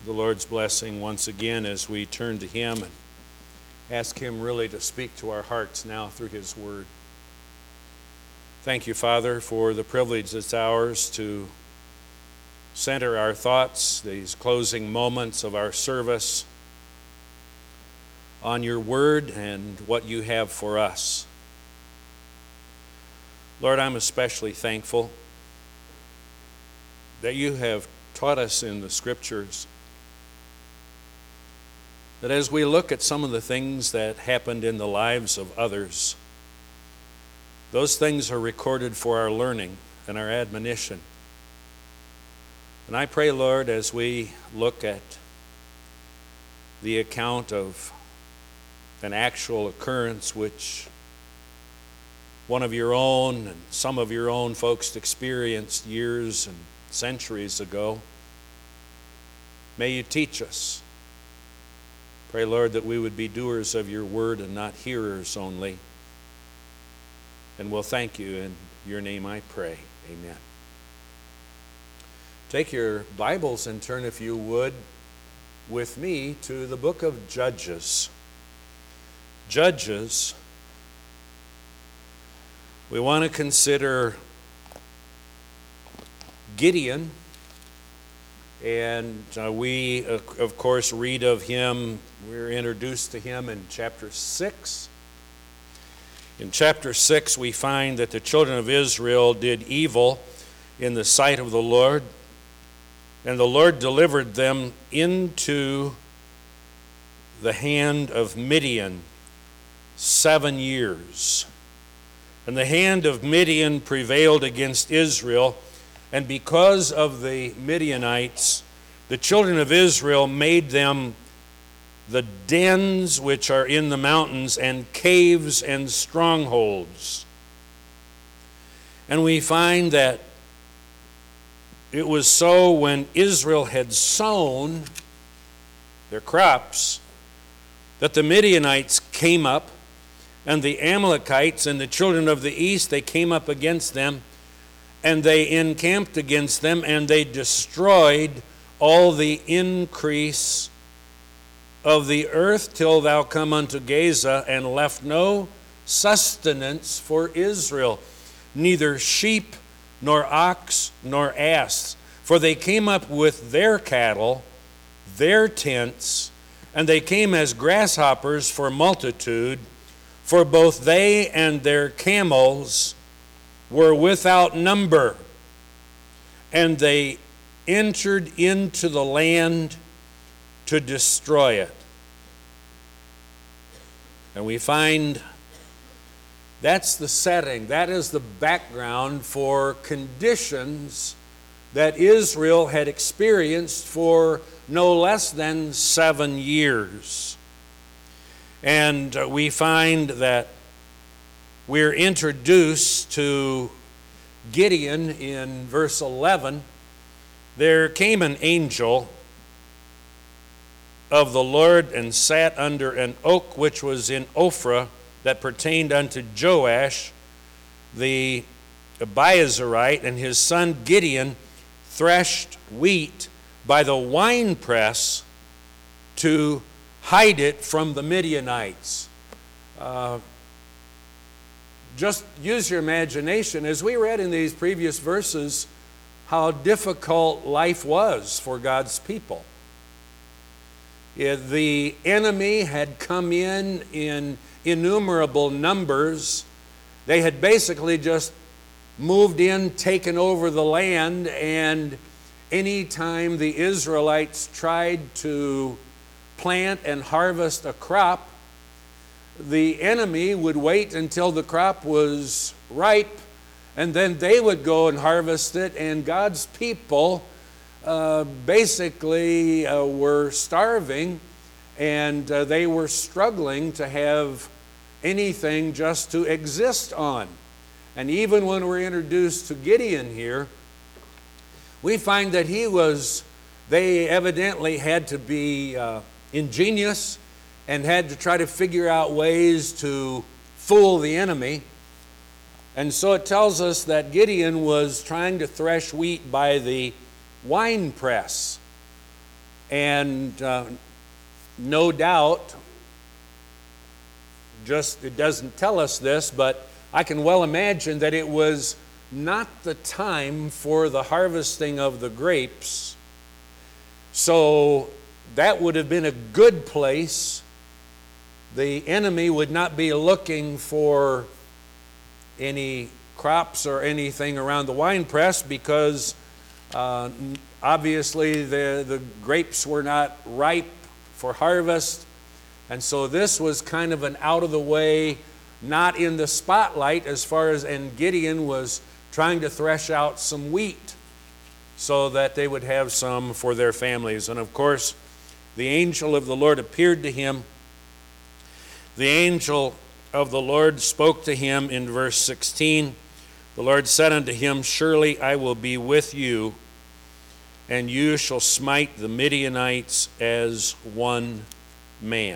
the Lord's blessing once again as we turn to Him and ask Him really to speak to our hearts now through His Word. Thank you, Father, for the privilege that's ours to center our thoughts, these closing moments of our service, on your Word and what you have for us. Lord, I'm especially thankful that you have taught us in the Scriptures that as we look at some of the things that happened in the lives of others, those things are recorded for our learning and our admonition. And I pray, Lord, as we look at the account of an actual occurrence which one of your own and some of your own folks experienced years and centuries ago, may you teach us. Pray, Lord, that we would be doers of your word and not hearers only. And we'll thank you. In your name I pray. Amen. Take your Bibles and turn, if you would, with me to the book of Judges. Judges, we want to consider Gideon, and we, of course, read of him. We're introduced to him in chapter 6. In chapter 6, we find that the children of Israel did evil in the sight of the Lord, and the Lord delivered them into the hand of Midian 7 years. And the hand of Midian prevailed against Israel, and because of the Midianites, the children of Israel made them the dens which are in the mountains and caves and strongholds. And we find that it was so when Israel had sown their crops that the Midianites came up, and the Amalekites and the children of the east, they came up against them, and they encamped against them, and they destroyed all the increase of the earth till thou come unto Gaza, and left no sustenance for Israel, neither sheep, nor ox, nor ass. For they came up with their cattle, their tents, and they came as grasshoppers for multitude, for both they and their camels were without number. And they entered into the land to destroy it. And we find that's the setting, that is the background for conditions that Israel had experienced for no less than 7 years. And we find that we're introduced to Gideon in verse 11. There came an angel of the Lord and sat under an oak which was in Ophrah, that pertained unto Joash the Abiezrite, and his son Gideon threshed wheat by the winepress to hide it from the Midianites. Just use your imagination. As we read in these previous verses, how difficult life was for God's people. The enemy had come in innumerable numbers. They had basically just moved in, taken over the land, and anytime the Israelites tried to plant and harvest a crop, the enemy would wait until the crop was ripe, and then they would go and harvest it, and God's people basically were starving, and they were struggling to have anything just to exist on. And even when we're introduced to Gideon here, we find that they evidently had to be ingenious and had to try to figure out ways to fool the enemy. And so it tells us that Gideon was trying to thresh wheat by the wine press. And no doubt, it doesn't tell us this, but I can well imagine that it was not the time for the harvesting of the grapes. So that would have been a good place. The enemy would not be looking for any crops or anything around the winepress because obviously the grapes were not ripe for harvest. And so this was kind of an out of the way, not in the spotlight as far as, and Gideon was trying to thresh out some wheat so that they would have some for their families. And of course, the angel of the Lord appeared to him. The angel of the Lord spoke to him in verse 16. The Lord said unto him, Surely I will be with you, and you shall smite the Midianites as one man.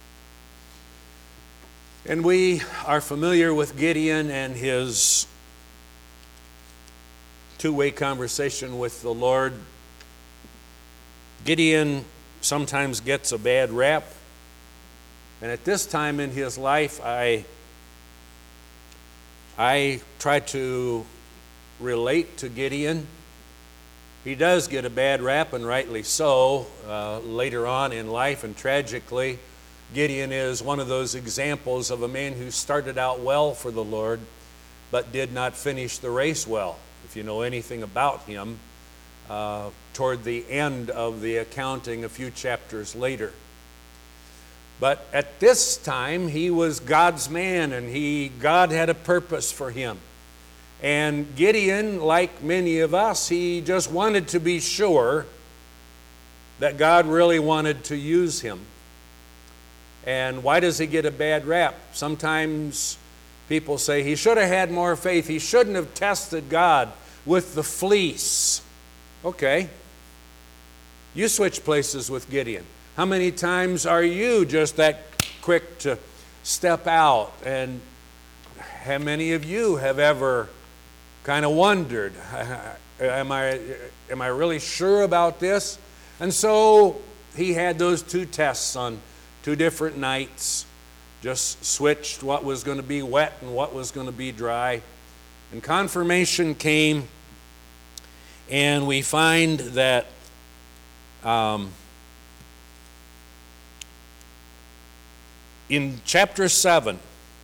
And we are familiar with Gideon and his two-way conversation with the Lord. Gideon sometimes gets a bad rap. And at this time in his life, I try to relate to Gideon. He does get a bad rap, and rightly so, later on in life, and tragically, Gideon is one of those examples of a man who started out well for the Lord, but did not finish the race well. If you know anything about him, toward the end of the accounting a few chapters later. But at this time, he was God's man, and God had a purpose for him. And Gideon, like many of us, he just wanted to be sure that God really wanted to use him. And why does he get a bad rap? Sometimes people say he should have had more faith. He shouldn't have tested God with the fleece. Okay. You switch places with Gideon. How many times are you just that quick to step out? And how many of you have ever kind of wondered, am I really sure about this? And so he had those two tests on 2 different nights, just switched what was going to be wet and what was going to be dry. And confirmation came, and we find that in chapter 7,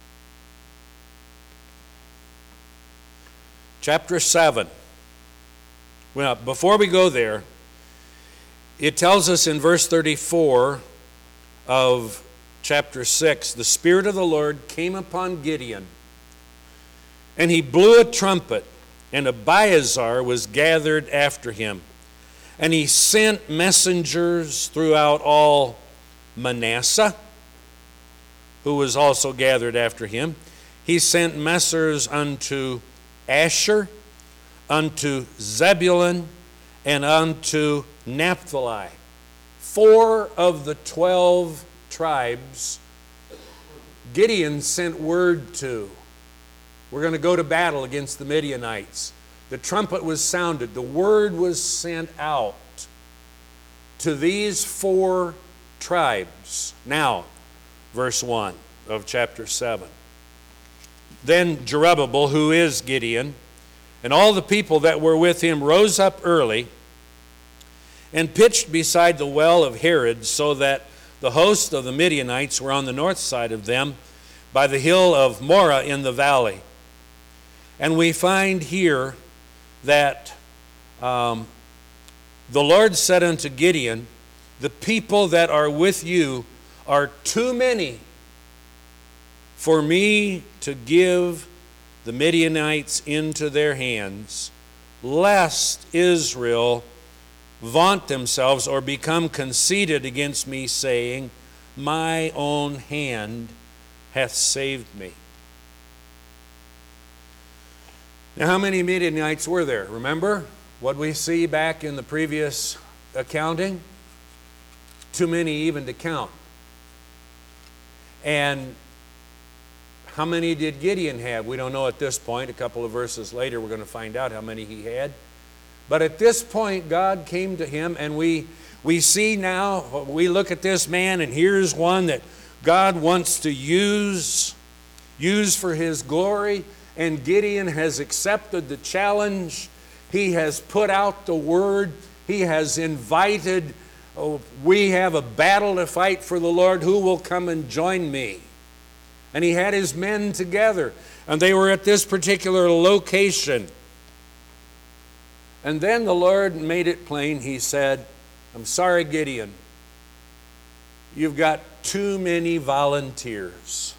well, before we go there, it tells us in verse 34 of chapter 6, the Spirit of the Lord came upon Gideon, and he blew a trumpet, and Abiathar was gathered after him. And he sent messengers throughout all Manasseh, who was also gathered after him. He sent messengers unto Asher, unto Zebulun, and unto Naphtali. 4 of the 12 tribes Gideon sent word to. We're going to go to battle against the Midianites. The trumpet was sounded. The word was sent out to these 4 tribes. Now, verse 1 of chapter 7. Then Jerubbaal, who is Gideon, and all the people that were with him rose up early and pitched beside the well of Herod, so that the host of the Midianites were on the north side of them by the hill of Moreh in the valley. And we find here that the Lord said unto Gideon, the people that are with you are too many for me to give the Midianites into their hands, lest Israel vaunt themselves or become conceited against me, saying, my own hand hath saved me. Now, how many Midianites were there? Remember what we see back in the previous accounting? Too many even to count. And how many did Gideon have? We don't know at this point. A couple of verses later, we're going to find out how many he had. But at this point, God came to him, and we We see now, we look at this man, and here's one that God wants to use for his glory, and Gideon has accepted the challenge. He has put out the word. He has invited, we have a battle to fight for the Lord. Who will come and join me? And he had his men together, and they were at this particular location. And then the Lord made it plain. He said, I'm sorry, Gideon. You've got too many volunteers.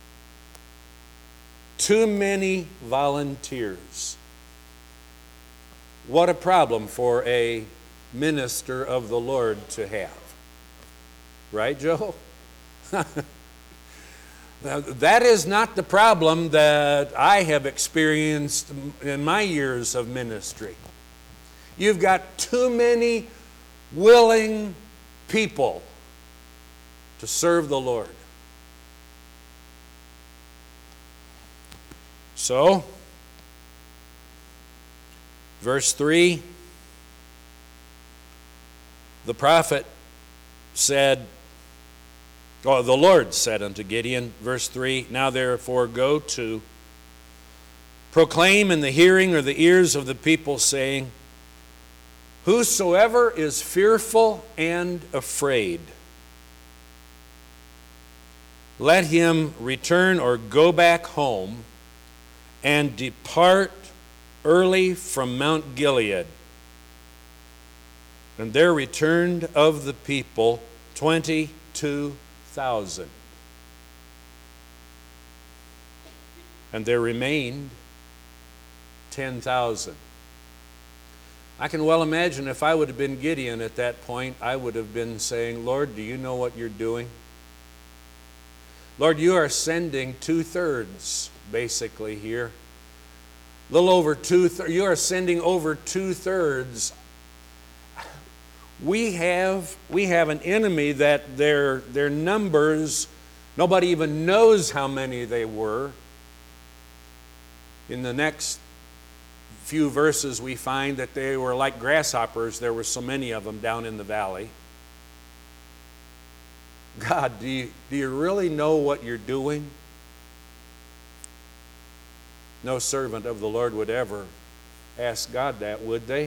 Too many volunteers. What a problem for a minister of the Lord to have. Right, Joe? Now, that is not the problem that I have experienced in my years of ministry. You've got too many willing people to serve the Lord. So, verse 3, the prophet said, the Lord said unto Gideon, verse 3, now therefore go to proclaim in the hearing or the ears of the people, saying, whosoever is fearful and afraid, let him return or go back home and depart early from Mount Gilead. And there returned of the people 22,000. And there remained 10,000. I can well imagine if I would have been Gideon at that point, I would have been saying, Lord, do you know what you're doing? Lord, you are sending 2/3, basically here. A little over 2/3. You are sending over 2/3. We have an enemy that their numbers, nobody even knows how many they were. In the next few verses we find that they were like grasshoppers. There were so many of them down in the valley. God, do you really know what you're doing? No servant of the Lord would ever ask God that, would they?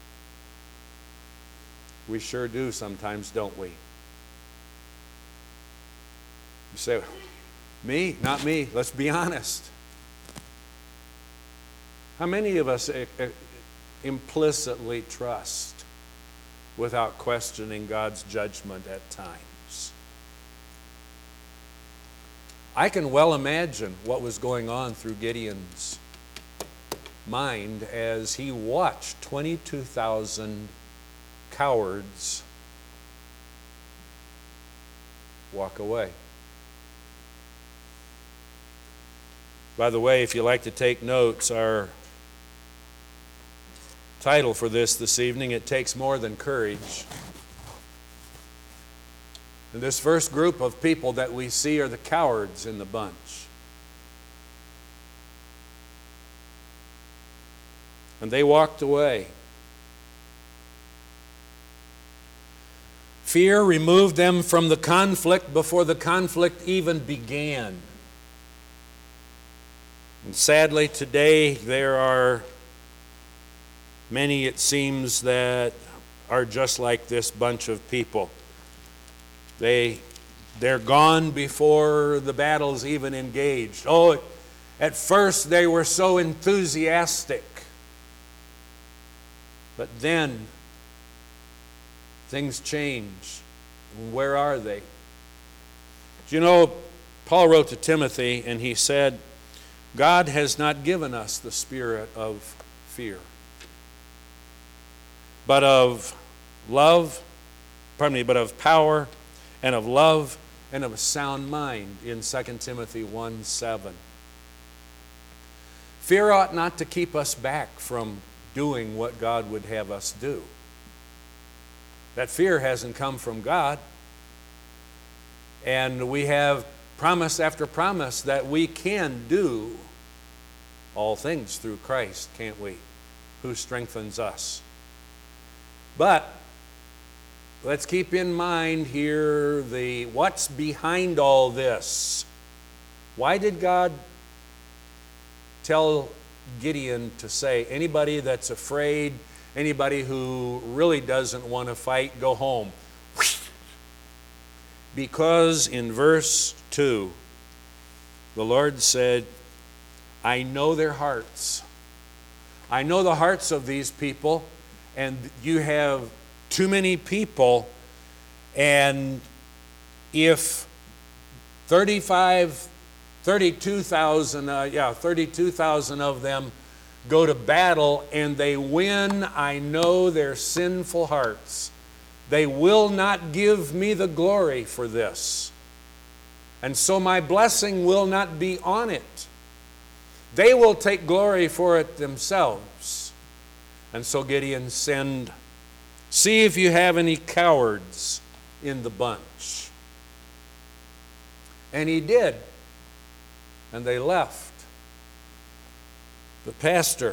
We sure do sometimes, don't we? You say, me? Not me. Let's be honest. How many of us implicitly trust without questioning God's judgment at times? I can well imagine what was going on through Gideon's mind as he watched 22,000 cowards walk away. By the way, if you like to take notes, our title for this evening, It Takes More Than Courage. And this first group of people that we see are the cowards in the bunch. And they walked away. Fear removed them from the conflict before the conflict even began. And sadly, today there are many, it seems, that are just like this bunch of people. They're gone before the battle's even engaged. Oh, at first they were so enthusiastic. But then things change. Where are they? Do you know, Paul wrote to Timothy and he said, God has not given us the spirit of fear, but of power and of love and of a sound mind, in 2 Timothy 1:7. Fear ought not to keep us back from doing what God would have us do. That fear hasn't come from God. And we have promise after promise that we can do all things through Christ, can't we? Who strengthens us. But let's keep in mind here what's behind all this. Why did God tell Gideon to say, anybody that's afraid, anybody who really doesn't want to fight, go home? Because in verse 2, the Lord said, I know their hearts. I know the hearts of these people, and you have too many people, and if 32,000 of them go to battle and they win, I know their sinful hearts. They will not give me the glory for this. And so my blessing will not be on it. They will take glory for it themselves. And so Gideon said, see if you have any cowards in the bunch. And he did. And they left. But Pastor,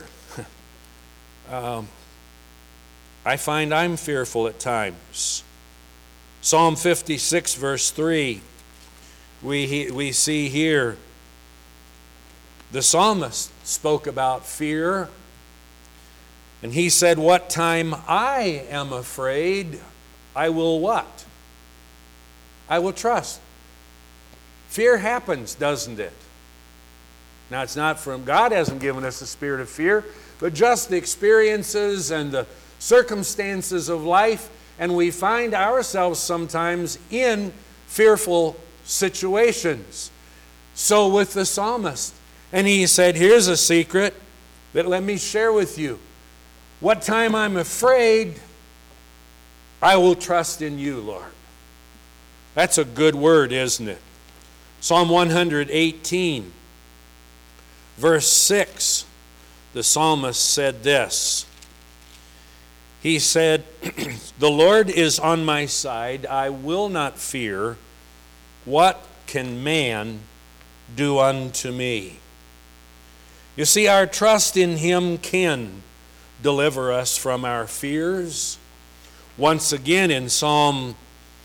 I find I'm fearful at times. Psalm 56 verse 3, we see here, the psalmist spoke about fear, and he said, what time I am afraid, I will what? I will trust. Fear happens, doesn't it? Now, it's not from God, hasn't given us a spirit of fear, but just the experiences and the circumstances of life, and we find ourselves sometimes in fearful situations. So with the psalmist, and he said, here's a secret that let me share with you. What time I'm afraid, I will trust in you, Lord. That's a good word, isn't it? Psalm 118, verse 6, the psalmist said this. He said, the Lord is on my side, I will not fear. What can man do unto me? You see, our trust in Him can deliver us from our fears. Once again in Psalm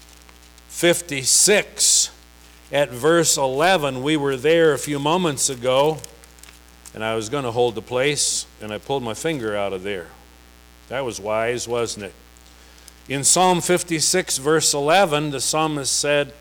56 at verse 11, we were there a few moments ago, and I was going to hold the place, and I pulled my finger out of there. That was wise, wasn't it? In Psalm 56 verse 11, the psalmist said,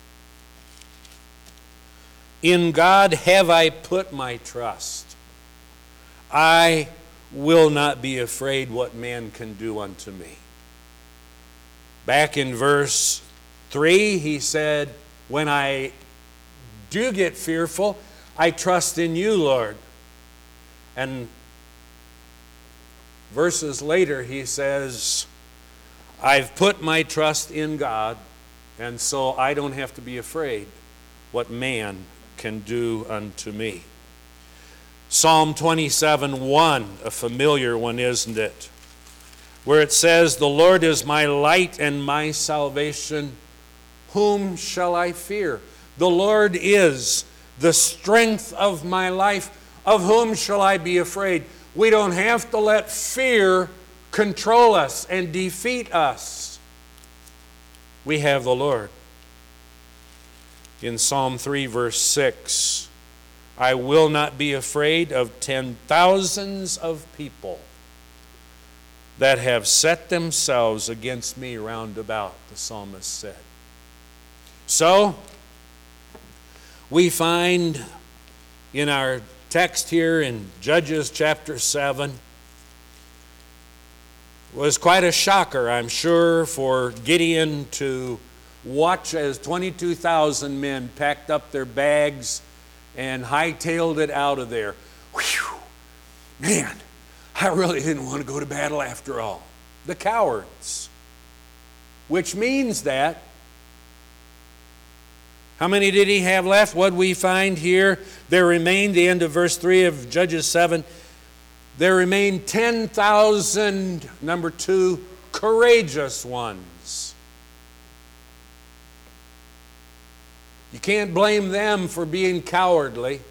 in God have I put my trust. I will not be afraid what man can do unto me. Back in verse 3, he said, when I do get fearful, I trust in you, Lord. And verses later, he says, I've put my trust in God, and so I don't have to be afraid what man can do unto me. Psalm 27:1, a familiar one, isn't it? Where it says, the Lord is my light and my salvation. Whom shall I fear? The Lord is the strength of my life. Of whom shall I be afraid? We don't have to let fear control us and defeat us. We have the Lord. In Psalm 3 verse 6, I will not be afraid of 10,000s of people that have set themselves against me round about, the psalmist said. So, we find in our text here in Judges chapter 7, was quite a shocker, I'm sure, for Gideon to watch as 22,000 men packed up their bags and hightailed it out of there. Whew! Man, I really didn't want to go to battle after all. The cowards. Which means that, how many did he have left? What we find here, there remained, the end of verse 3 of Judges 7, there remained 10,000, number 2, courageous ones. You can't blame them for being cowardly.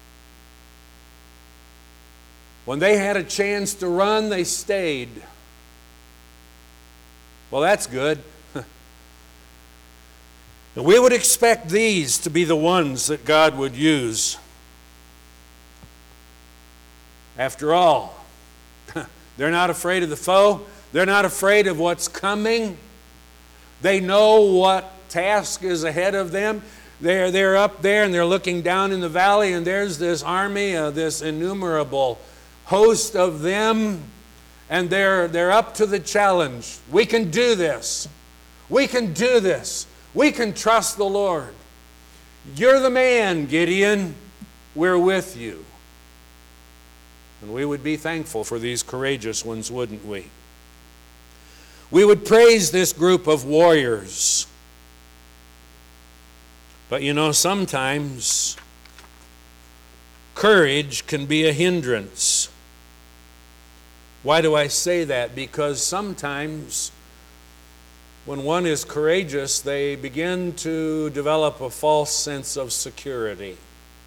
When they had a chance to run, they stayed. Well, that's good. And we would expect these to be the ones that God would use. After all, they're not afraid of the foe. They're not afraid of what's coming. They know what task is ahead of them. They're up there and they're looking down in the valley, and there's this army, this innumerable host of them, and they're up to the challenge. We can do this. We can do this. We can trust the Lord. You're the man, Gideon. We're with you. And we would be thankful for these courageous ones, wouldn't we? We would praise this group of warriors. But you know, sometimes courage can be a hindrance. Why do I say that? Because sometimes when one is courageous, they begin to develop a false sense of security.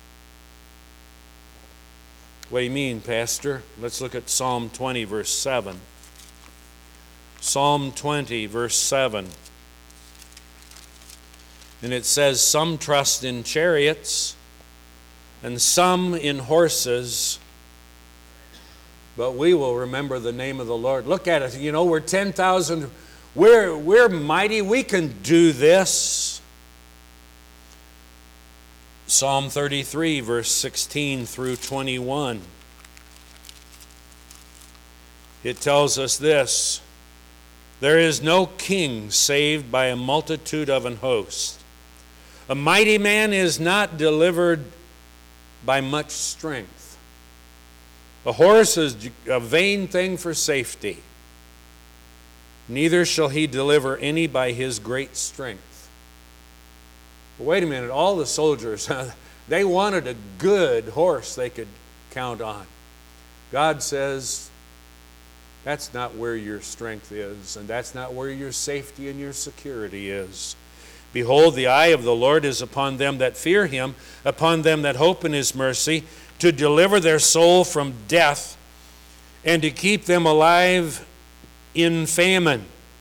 What do you mean, Pastor? Let's look at Psalm 20, verse 7. Psalm 20, verse 7. And it says, some trust in chariots and some in horses, but we will remember the name of the Lord. Look at it. You know, we're 10,000. We're mighty. We can do this. Psalm 33, verse 16 through 21. It tells us this: there is no king saved by a multitude of an host. A mighty man is not delivered by much strength. A horse is a vain thing for safety. Neither shall he deliver any by his great strength. But wait a minute, all the soldiers, they wanted a good horse they could count on. God says, that's not where your strength is, and that's not where your safety and your security is. Behold, the eye of the Lord is upon them that fear him, upon them that hope in his mercy, to deliver their soul from death, and to keep them alive in famine.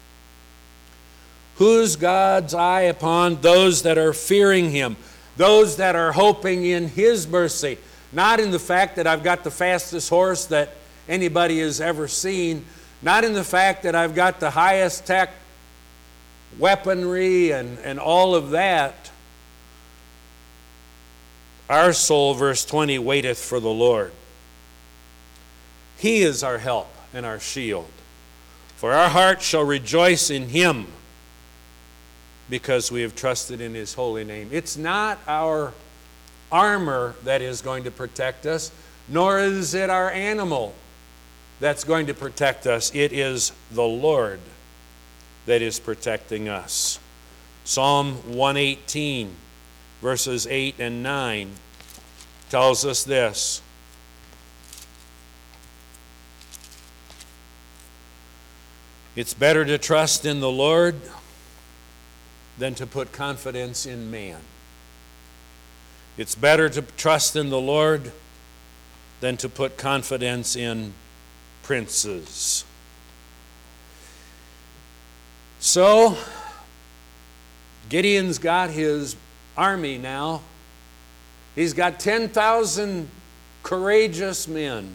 Who's God's eye upon? Those that are fearing him, those that are hoping in his mercy, not in the fact that I've got the fastest horse that anybody has ever seen, not in the fact that I've got the highest tech weaponry and all of that. Our soul, verse 20, waiteth for the Lord. He is our help and our shield. For our heart shall rejoice in him, because we have trusted in his holy name. It's not our armor that is going to protect us, nor is it our animal that's going to protect us. It is the Lord that is protecting us. Psalm 118, verses 8 and 9 tells us this: it's better to trust in the Lord than to put confidence in man. It's better to trust in the Lord than to put confidence in princes. So, Gideon's got his army now. He's got 10,000 courageous men.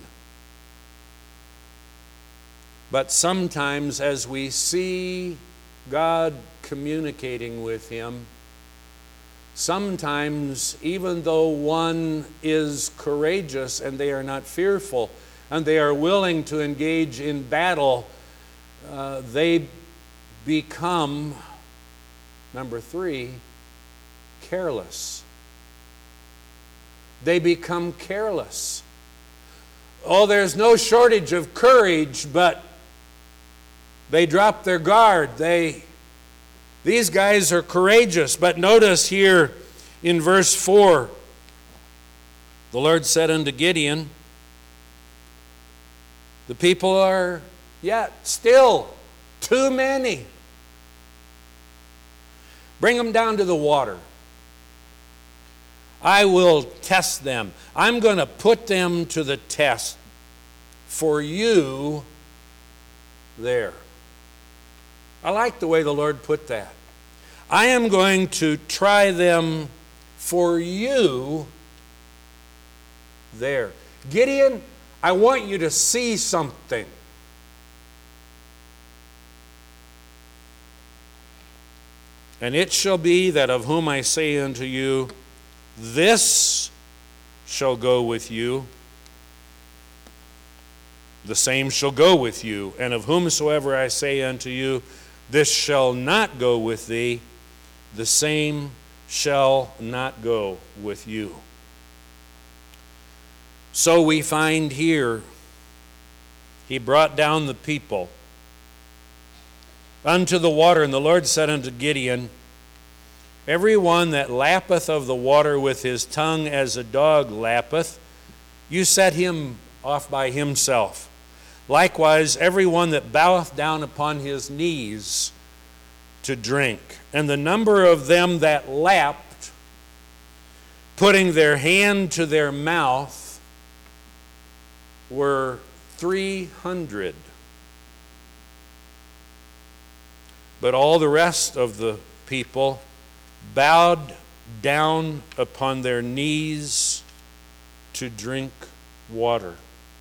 But sometimes as we see God communicating with him, sometimes even though one is courageous and they are not fearful and they are willing to engage in battle, they become, number 3, careless. They become careless. Oh, there's no shortage of courage, but they drop their guard. These guys are courageous. But notice here in verse 4, the Lord said unto Gideon, the people are yet still too many. Bring them down to the water. I will test them. I'm going to put them to the test for you there. I like the way the Lord put that. I am going to try them for you there. Gideon, I want you to see something. And it shall be that of whom I say unto you, this shall go with you, the same shall go with you. And of whomsoever I say unto you, this shall not go with thee, the same shall not go with you. So we find here, he brought down the people unto the water, and the Lord said unto Gideon, every one that lappeth of the water with his tongue as a dog lappeth, you set him off by himself. Likewise, every one that boweth down upon his knees to drink. And the number of them that lapped, putting their hand to their mouth, were 300. But all the rest of the people bowed down upon their knees to drink water.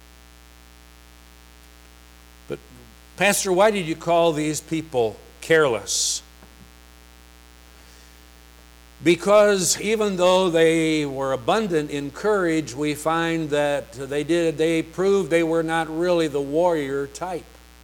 But, Pastor, why did you call these people careless? Because even though they were abundant in courage, we find that they proved they were not really the warrior type.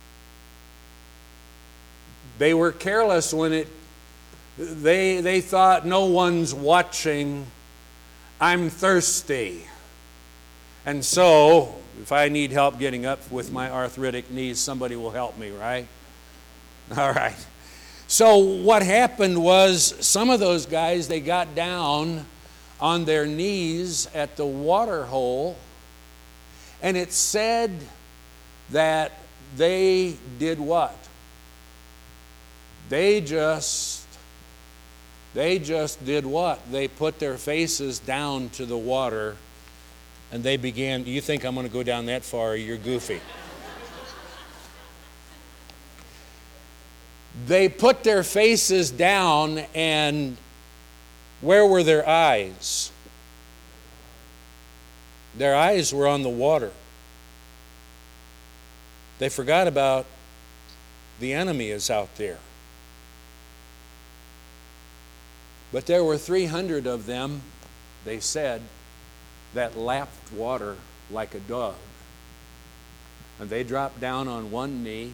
They were careless when they thought no one's watching, I'm thirsty. And so, if I need help getting up with my arthritic knees, somebody will help me, right? All right. So what happened was some of those guys, they got down on their knees at the water hole, and it said that they did what? They just did what? They put their faces down to the water, and they began, you think I'm going to go down that far, you're goofy. They put their faces down, and where were their eyes? Their eyes were on the water. They forgot about the enemy is out there. But there were 300 of them, they said, that lapped water like a dog. And they dropped down on one knee,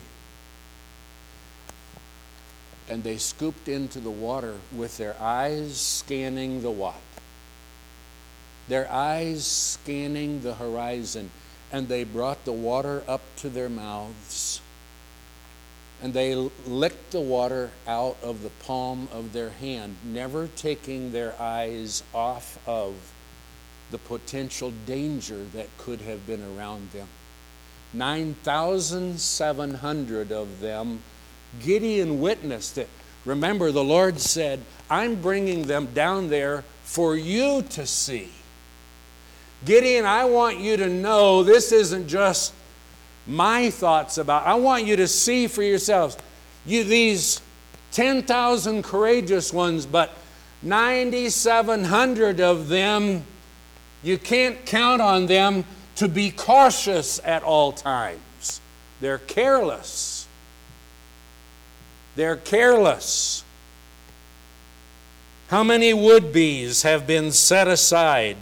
and they scooped into the water with their eyes scanning the what? Their eyes scanning the horizon. And they brought the water up to their mouths. And they licked the water out of the palm of their hand, never taking their eyes off of the potential danger that could have been around them. 9,700 of them. Gideon witnessed it. Remember, the Lord said, I'm bringing them down there for you to see. Gideon, I want you to know this isn't just my thoughts about it. I want you to see for yourselves. These 10,000 courageous ones, but 9,700 of them, you can't count on them to be cautious at all times. They're careless. They're careless. How many would-bes have been set aside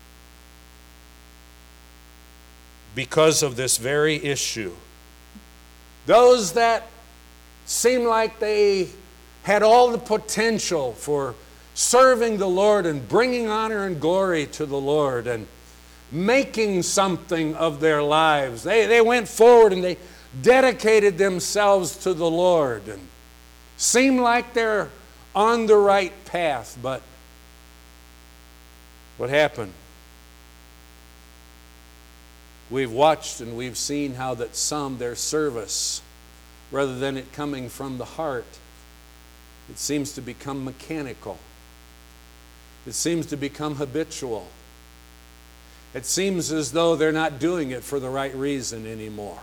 because of this very issue? Those that seemed like they had all the potential for serving the Lord and bringing honor and glory to the Lord and making something of their lives. They went forward and they dedicated themselves to the Lord and seemed like they're on the right path. But what happened? We've watched and we've seen how that some, their service, rather than it coming from the heart, it seems to become mechanical. It seems to become habitual. It seems as though they're not doing it for the right reason anymore.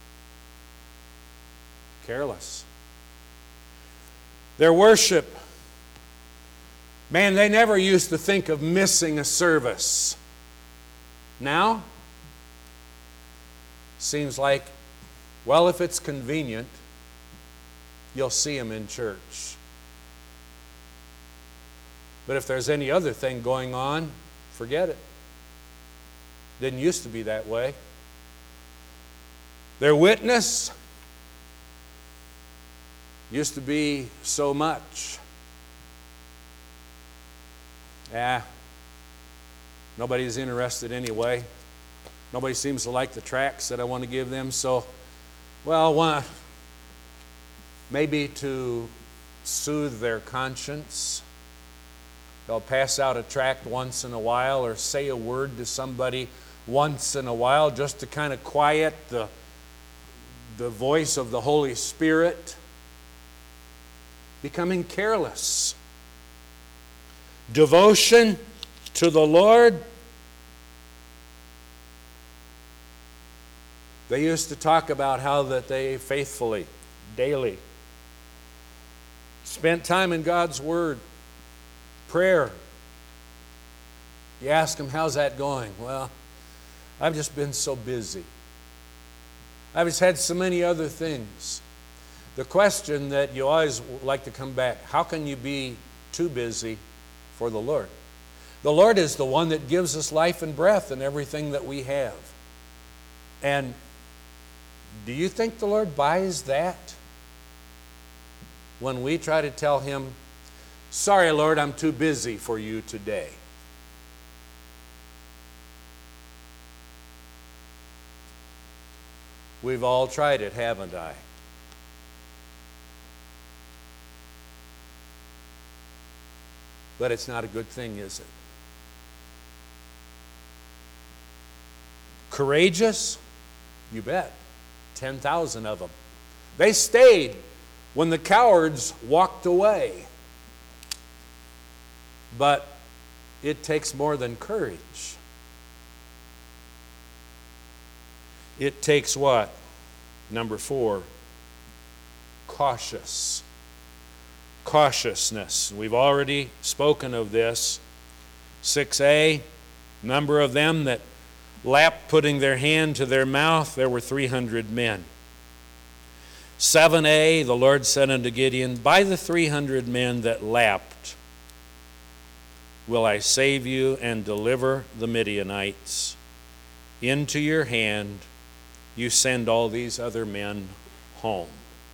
Careless. Their worship Man, they never used to think of missing a service. Now, seems like, well, if it's convenient, you'll see them in church. But if there's any other thing going on, forget it. Didn't used to be that way. Their witness used to be so much. Nobody's interested anyway. Nobody seems to like the tracts that I want to give them. So, well, maybe to soothe their conscience, they'll pass out a tract once in a while or say a word to somebody once in a while just to kind of quiet the voice of the Holy Spirit. Becoming careless. Devotion to the Lord. They used to talk about how that they faithfully, daily, spent time in God's Word, prayer. You ask them, how's that going? Well, I've just been so busy. I've just had so many other things. The question that you always like to come back, how can you be too busy for the Lord? The Lord is the one that gives us life and breath and everything that we have. And do you think the Lord buys that? When we try to tell Him, sorry, Lord, I'm too busy for you today. We've all tried it, haven't I? But it's not a good thing, is it? Courageous? You bet. 10,000 of them. They stayed when the cowards walked away. But it takes more than courage. It takes what? Number 4, cautious. Cautiousness. We've already spoken of this. 6a, number of them that lapped, putting their hand to their mouth, there were 300 men. 7a, the Lord said unto Gideon, by the 300 men that lapped will I save you and deliver the Midianites into your hand. You send all these other men home.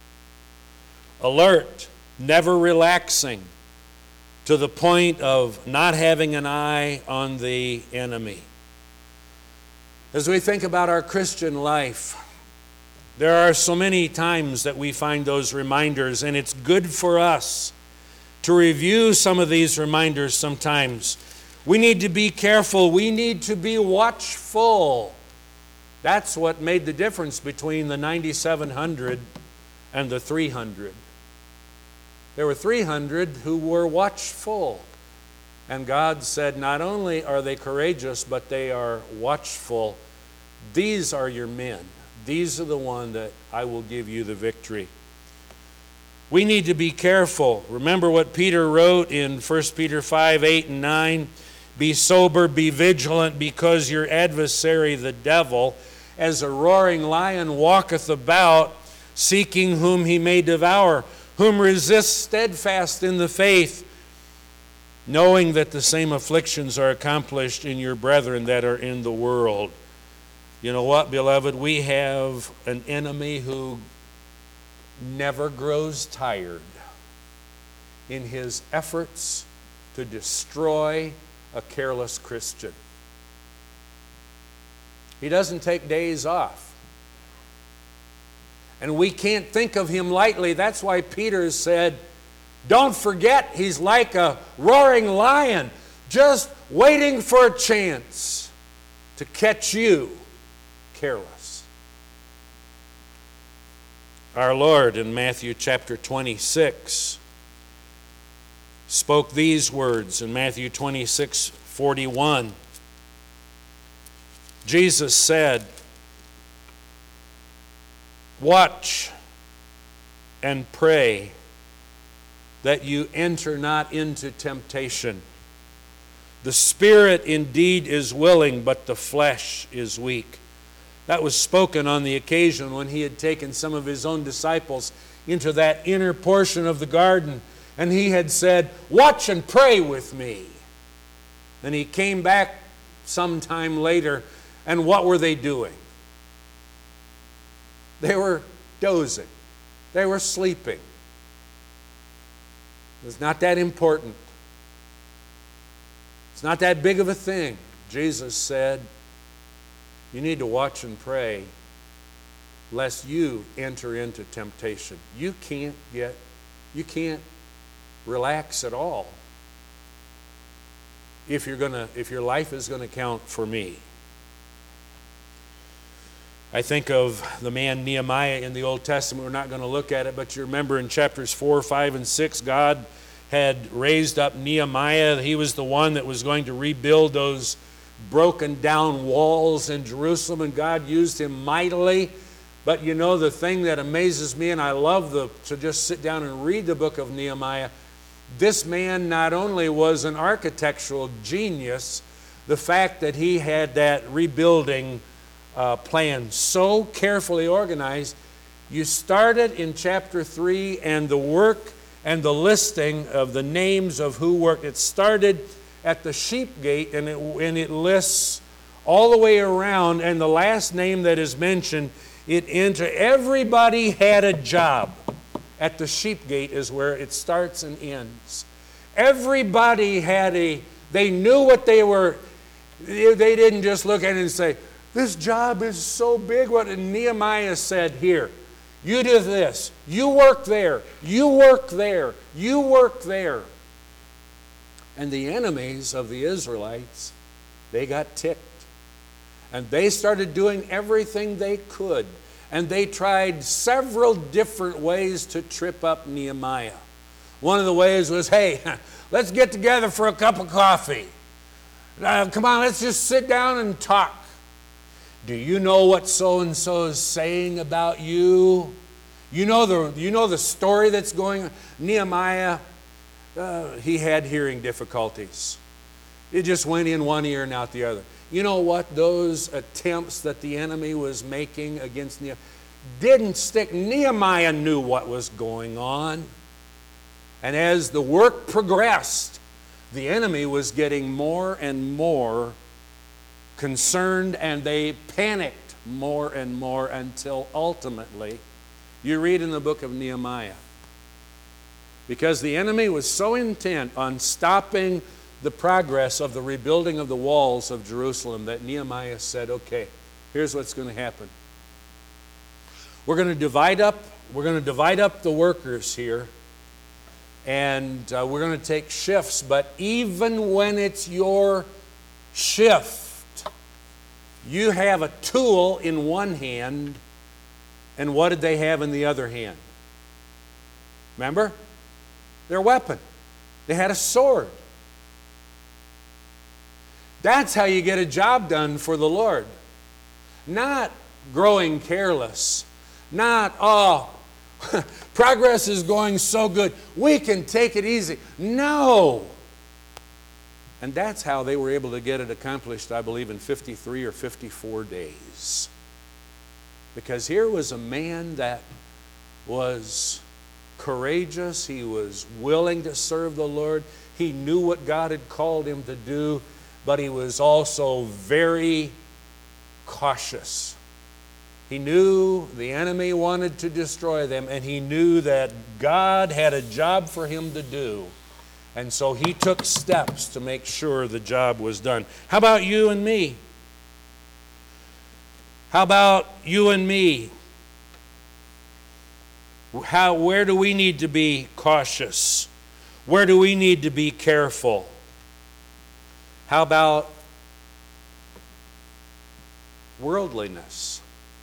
Alert, never relaxing, to the point of not having an eye on the enemy. As we think about our Christian life, there are so many times that we find those reminders, and it's good for us to review some of these reminders sometimes. We need to be careful. We need to be watchful. That's what made the difference between the 9,700 and the 300. There were 300 who were watchful. And God said, not only are they courageous, but they are watchful. These are your men. These are the ones that I will give you the victory. We need to be careful. Remember what Peter wrote in 1 Peter 5, 8 and 9. Be sober, be vigilant, because your adversary, the devil, as a roaring lion walketh about, seeking whom he may devour, whom resist steadfast in the faith, knowing that the same afflictions are accomplished in your brethren that are in the world. You know what, beloved? We have an enemy who never grows tired in his efforts to destroy a careless Christian. He doesn't take days off. And we can't think of him lightly. That's why Peter said, don't forget, he's like a roaring lion, just waiting for a chance to catch you careless. Our Lord in Matthew chapter 26 spoke these words in Matthew 26:41. Jesus said, watch and pray that you enter not into temptation. The spirit indeed is willing, but the flesh is weak. That was spoken on the occasion when he had taken some of his own disciples into that inner portion of the garden, and he had said, "Watch and pray with me." And he came back sometime later, and what were they doing? They were dozing. They were sleeping. It's not that important. It's not that big of a thing. Jesus said, you need to watch and pray lest you enter into temptation. You can't relax at all if your life is going to count for me. I think of the man Nehemiah in the Old Testament. We're not going to look at it, but you remember in chapters 4, 5, and 6, God had raised up Nehemiah. He was the one that was going to rebuild those broken down walls in Jerusalem, and God used him mightily. But you know, the thing that amazes me, and I love to just sit down and read the book of Nehemiah, this man not only was an architectural genius, the fact that he had that rebuilding plan so carefully organized. You started in chapter 3, and the work and the listing of the names of who worked. It started at the sheep gate, and it lists all the way around, and the last name that is mentioned, everybody had a job. At the sheep gate is where it starts and ends. Everybody they knew what they were. They didn't just look at it and say, this job is so big. What Nehemiah said, here, you do this, you work there, you work there, you work there. And the enemies of the Israelites, they got ticked. And they started doing everything they could. And they tried several different ways to trip up Nehemiah. One of the ways was, hey, let's get together for a cup of coffee. Come on, let's just sit down and talk. Do you know what so-and-so is saying about you? You know the story that's going on? Nehemiah, he had hearing difficulties. It just went in one ear and out the other. You know what? Those attempts that the enemy was making against Nehemiah didn't stick. Nehemiah knew what was going on. And as the work progressed, the enemy was getting more and more concerned, and they panicked more and more until ultimately, you read in the book of Nehemiah, because the enemy was so intent on stopping the progress of the rebuilding of the walls of Jerusalem that Nehemiah said, okay, here's what's going to happen. We're going to divide up the workers here, and we're going to take shifts, but even when it's your shift, you have a tool in one hand, and what did they have in the other hand? Remember? Their weapon. They had a sword. That's how you get a job done for the Lord. Not growing careless. Not, progress is going so good, we can take it easy. No. And that's how they were able to get it accomplished, I believe, in 53 or 54 days. Because here was a man that was courageous. He was willing to serve the Lord. He knew what God had called him to do, but he was also very cautious. He knew the enemy wanted to destroy them, and he knew that God had a job for him to do. And so he took steps to make sure the job was done. How about you and me? How about you and me? Where do we need to be cautious? Where do we need to be careful? How about worldliness?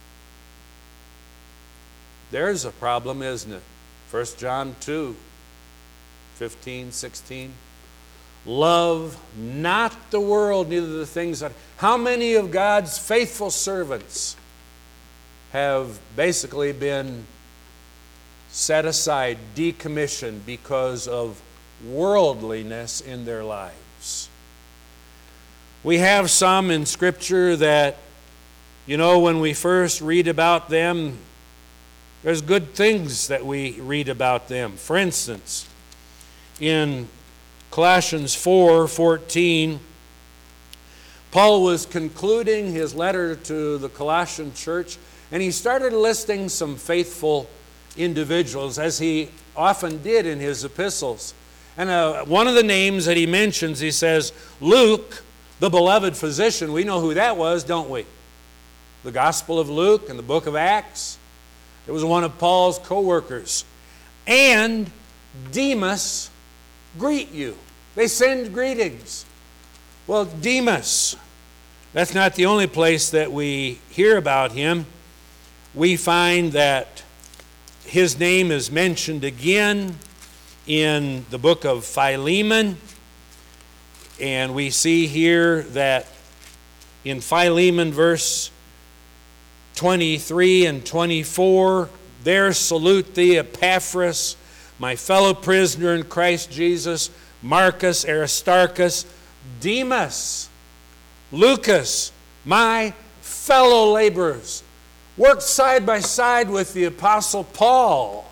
There's a problem, isn't it? 1 John 2, 15, 16. Love not the world, neither the things that... How many of God's faithful servants have basically been set aside, decommissioned because of worldliness in their lives. We have some in Scripture that, when we first read about them, there's good things that we read about them. For instance, in Colossians 4:14, Paul was concluding his letter to the Colossian church, and he started listing some faithful individuals, as he often did in his epistles. And one of the names that he mentions, he says, Luke, the beloved physician. We know who that was, don't we? The Gospel of Luke and the book of Acts. It was one of Paul's co-workers. And Demas greet you. They send greetings. Well, Demas, that's not the only place that we hear about him. We find that his name is mentioned again in the book of Philemon. And we see here that in Philemon verse 23 and 24, there salute thee Epaphras, my fellow prisoner in Christ Jesus, Marcus, Aristarchus, Demas, Lucas, my fellow laborers, worked side by side with the Apostle Paul.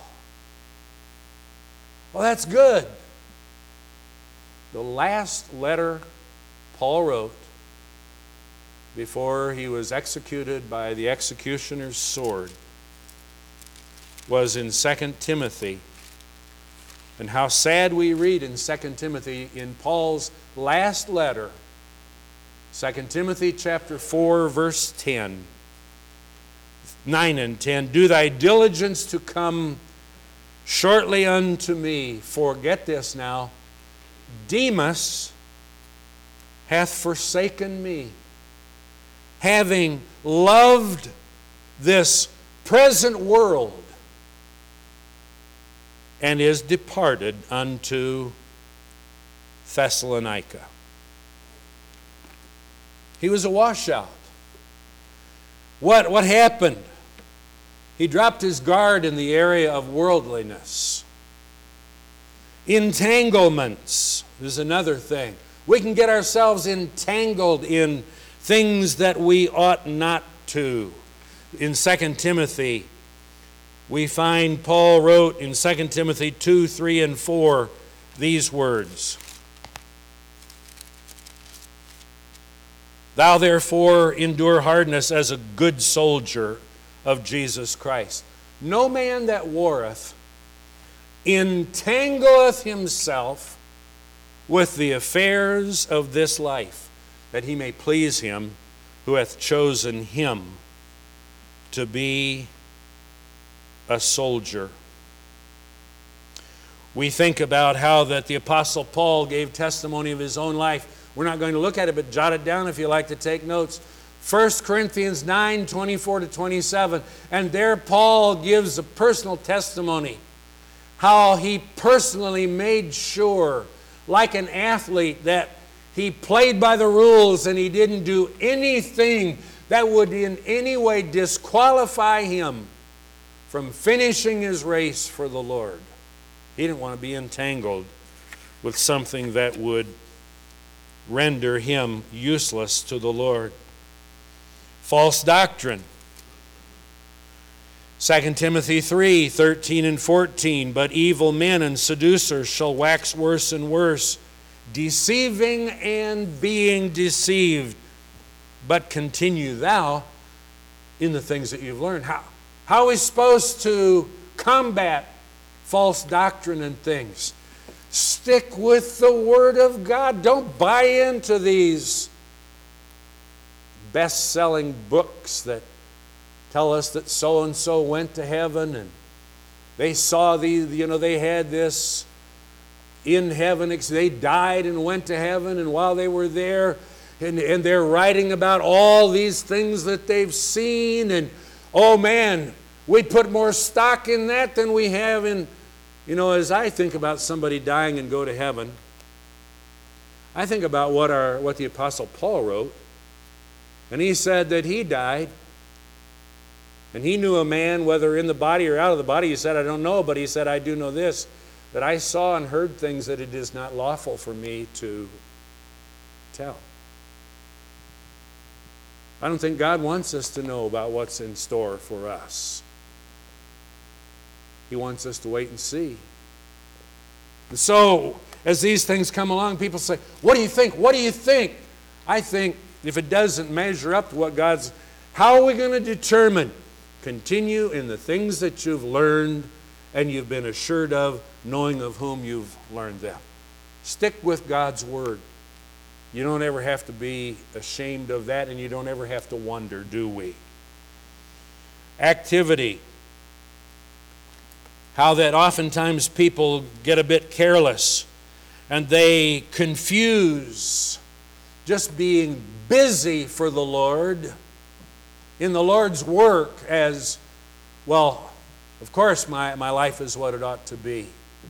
Well, that's good. The last letter Paul wrote before he was executed by the executioner's sword was in 2 Timothy. And how sad we read in 2 Timothy in Paul's last letter, 2 Timothy chapter 4, verse 10, 9 and 10, do thy diligence to come shortly unto me, for, get this now, Demas hath forsaken me, having loved this present world, and is departed unto Thessalonica. He was a washout. What happened? He dropped his guard in the area of worldliness. Entanglements is another thing. We can get ourselves entangled in things that we ought not to. In 2 Timothy, we find Paul wrote in 2 Timothy 2, 3, and 4 these words. Thou therefore endure hardness as a good soldier of Jesus Christ. No man that warreth entangleth himself with the affairs of this life, that he may please him who hath chosen him to be a soldier. We think about how that the Apostle Paul gave testimony of his own life. We're not going to look at it, but jot it down if you like to take notes. 1 Corinthians 9, 24 to 27. And there Paul gives a personal testimony, how he personally made sure, like an athlete, that he played by the rules and he didn't do anything that would in any way disqualify him from finishing his race for the Lord. He didn't want to be entangled with something that would render him useless to the Lord. False doctrine. 2 Timothy 3, 13 and 14. But evil men and seducers shall wax worse and worse, deceiving and being deceived. But continue thou in the things that you've learned. How are we supposed to combat false doctrine and things? Stick with the Word of God. Don't buy into these best-selling books that tell us that so-and-so went to heaven and they saw they had this in heaven. They died and went to heaven, and while they were there, and they're writing about all these things that they've seen, and oh man, we put more stock in that than we have in, as I think about somebody dying and go to heaven, I think about what the Apostle Paul wrote, and he said that he died And he knew a man, whether in the body or out of the body. He said, I don't know, but he said, I do know this, that I saw and heard things that it is not lawful for me to tell. I don't think God wants us to know about what's in store for us. He wants us to wait and see. And so, as these things come along, people say, what do you think? What do you think? I think if it doesn't measure up to what God's, how are we going to determine? Continue in the things that you've learned and you've been assured of, knowing of whom you've learned them. Stick with God's Word. You don't ever have to be ashamed of that, and you don't ever have to wonder, do we? Activity. How that oftentimes people get a bit careless and they confuse just being busy for the Lord in the Lord's work as, well, of course my life is what it ought to be.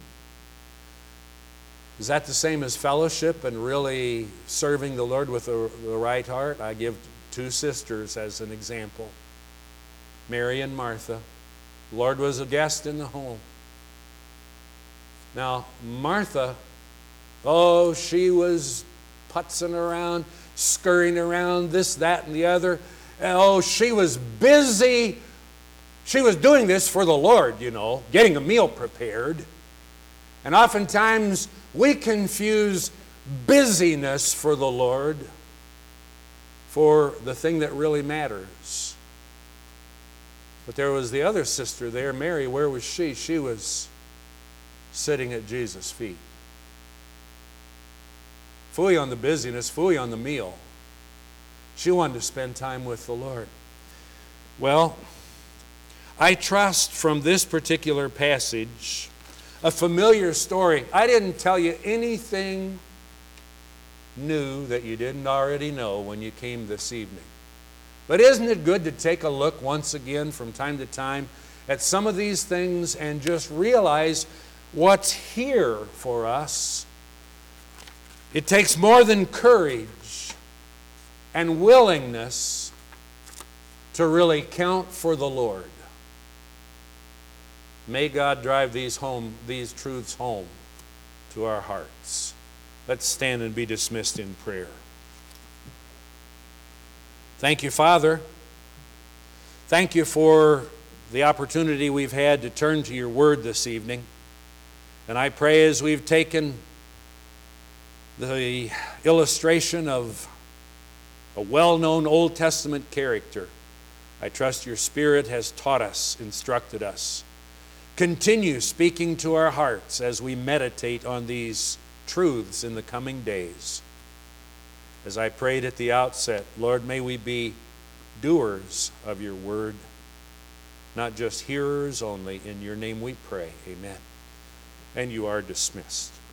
Is that the same as fellowship and really serving the Lord with the right heart? I give two sisters as an example. Mary and Martha. The Lord was a guest in the home. Now, Martha, she was putzing around, scurrying around, this, that, and the other. She was busy. She was doing this for the Lord, getting a meal prepared. And oftentimes, we confuse busyness for the Lord for the thing that really matters. But there was the other sister there, Mary. Where was she? She was sitting at Jesus' feet. Fully on the busyness, fully on the meal. She wanted to spend time with the Lord. Well, I trust from this particular passage a familiar story. I didn't tell you anything new that you didn't already know when you came this evening. But isn't it good to take a look once again from time to time at some of these things and just realize what's here for us? It takes more than courage and willingness to really count for the Lord. May God drive these truths home to our hearts. Let's stand and be dismissed in prayer. Thank you, Father. Thank you for the opportunity we've had to turn to your word this evening. And I pray as we've taken the illustration of a well-known Old Testament character, I trust your Spirit has taught us, instructed us. Continue speaking to our hearts as we meditate on these truths in the coming days. As I prayed at the outset, Lord, may we be doers of your word, not just hearers only. In your name we pray. Amen. And you are dismissed.